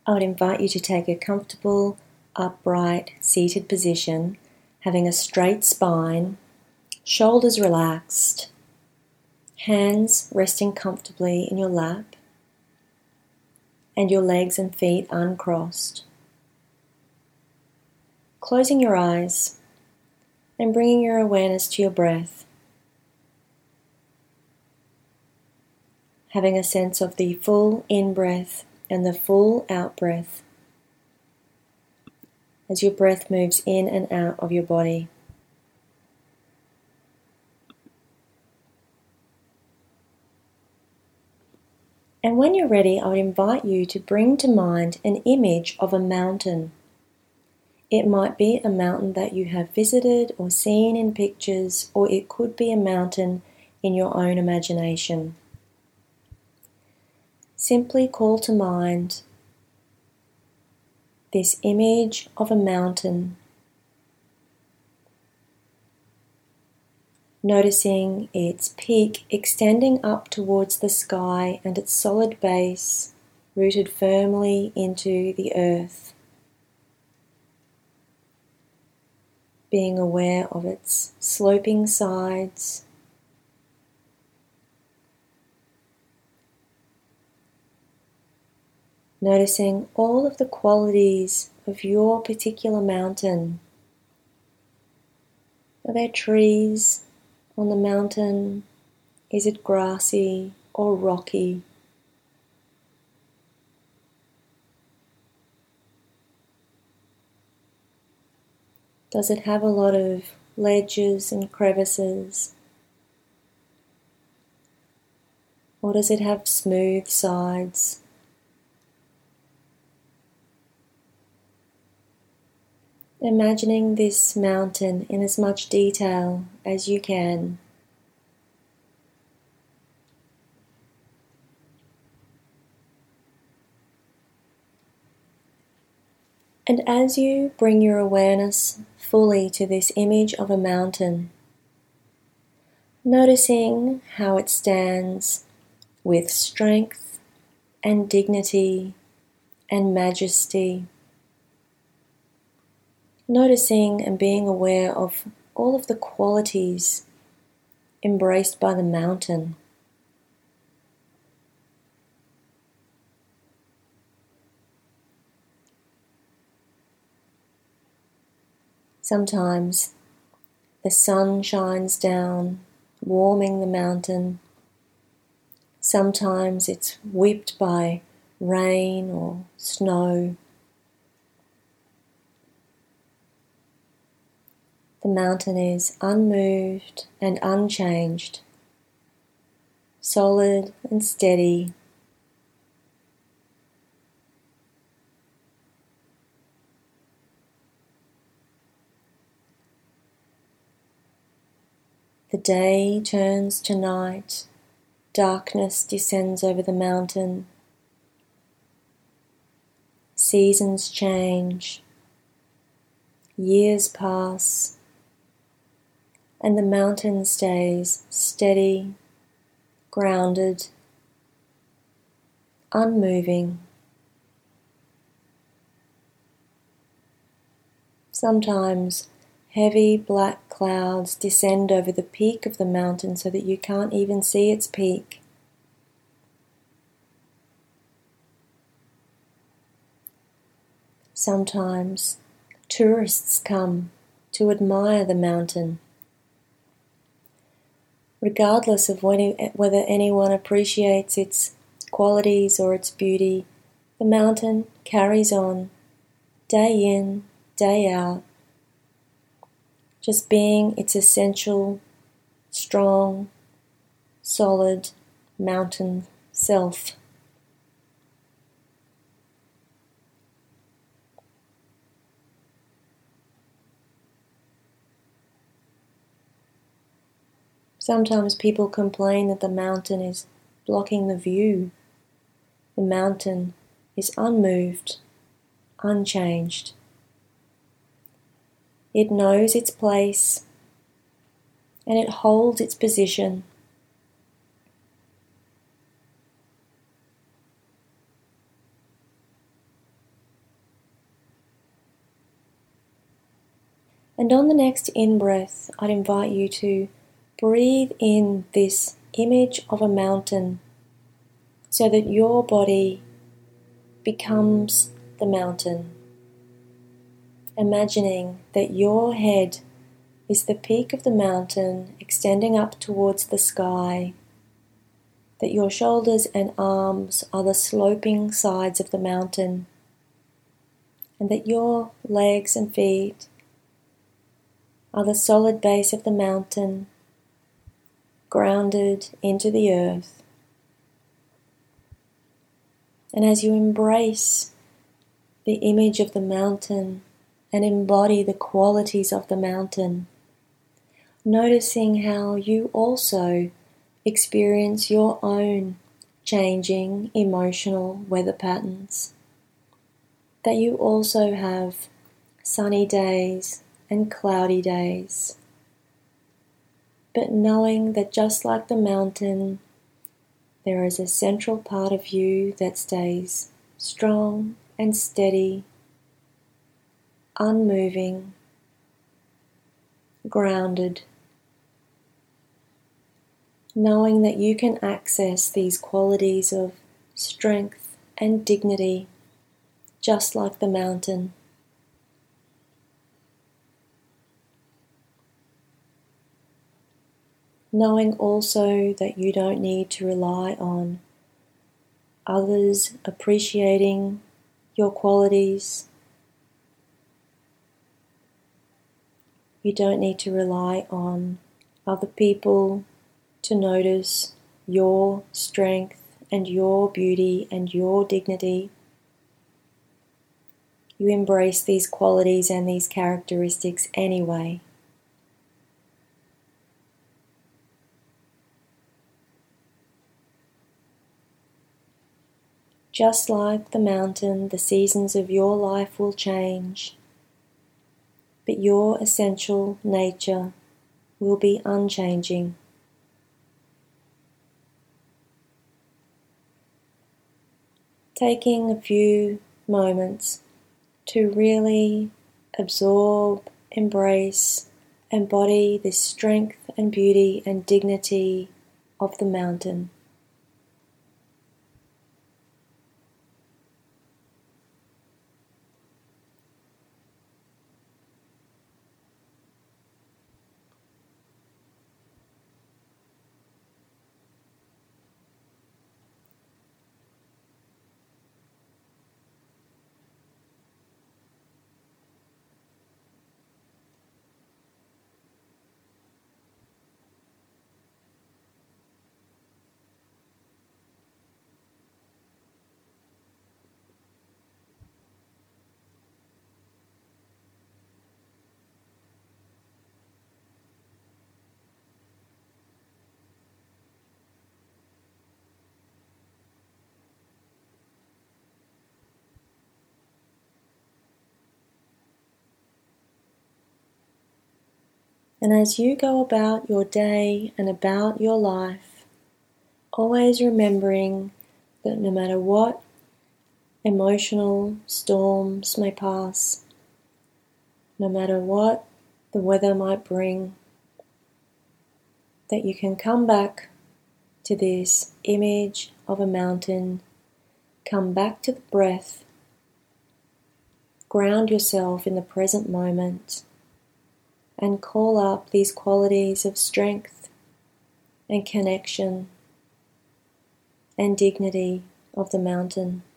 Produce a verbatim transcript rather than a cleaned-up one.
I would invite you to take a comfortable, upright, seated position, having a straight spine, shoulders relaxed, hands resting comfortably in your lap, and your legs and feet uncrossed. Closing your eyes and bringing your awareness to your breath, having a sense of the full in-breath and the full out-breath as your breath moves in and out of your body. And when you're ready, I would invite you to bring to mind an image of a mountain. It might be a mountain that you have visited or seen in pictures, or it could be a mountain in your own imagination. Simply call to mind this image of a mountain, noticing its peak extending up towards the sky and its solid base rooted firmly into the earth. Being aware of its sloping sides, noticing all of the qualities of your particular mountain. Are there trees on the mountain? Is it grassy or rocky? Does it have a lot of ledges and crevices? Or does it have smooth sides? Imagining this mountain in as much detail as you can. And as you bring your awareness fully to this image of a mountain, noticing how it stands with strength and dignity and majesty, noticing and being aware of all of the qualities embraced by the mountain. Sometimes the sun shines down, warming the mountain. Sometimes it's whipped by rain or snow. The mountain is unmoved and unchanged, solid and steady. The day turns to night, darkness descends over the mountain, seasons change, years pass, and the mountain stays steady, grounded, unmoving. Sometimes heavy black clouds descend over the peak of the mountain so that you can't even see its peak. Sometimes tourists come to admire the mountain. Regardless of whether anyone appreciates its qualities or its beauty, the mountain carries on, day in, day out, just being its essential, strong, solid mountain self. Sometimes people complain that the mountain is blocking the view. The mountain is unmoved, unchanged. It knows its place and it holds its position. And on the next in-breath, I'd invite you to breathe in this image of a mountain so that your body becomes the mountain. Imagining that your head is the peak of the mountain extending up towards the sky, that your shoulders and arms are the sloping sides of the mountain, and that your legs and feet are the solid base of the mountain, grounded into the earth. And as you embrace the image of the mountain and embody the qualities of the mountain, noticing how you also experience your own changing emotional weather patterns, that you also have sunny days and cloudy days, but knowing that just like the mountain, there is a central part of you that stays strong and steady, unmoving, grounded, knowing that you can access these qualities of strength and dignity just like the mountain. Knowing also that you don't need to rely on others appreciating your qualities. You don't need to rely on other people to notice your strength and your beauty and your dignity. You embrace these qualities and these characteristics anyway. Just like the mountain, the seasons of your life will change, but your essential nature will be unchanging. Taking a few moments to really absorb, embrace, embody this strength and beauty and dignity of the mountain. And as you go about your day and about your life, always remembering that no matter what emotional storms may pass, no matter what the weather might bring, that you can come back to this image of a mountain, come back to the breath, ground yourself in the present moment, and call up these qualities of strength and connection and dignity of the mountain.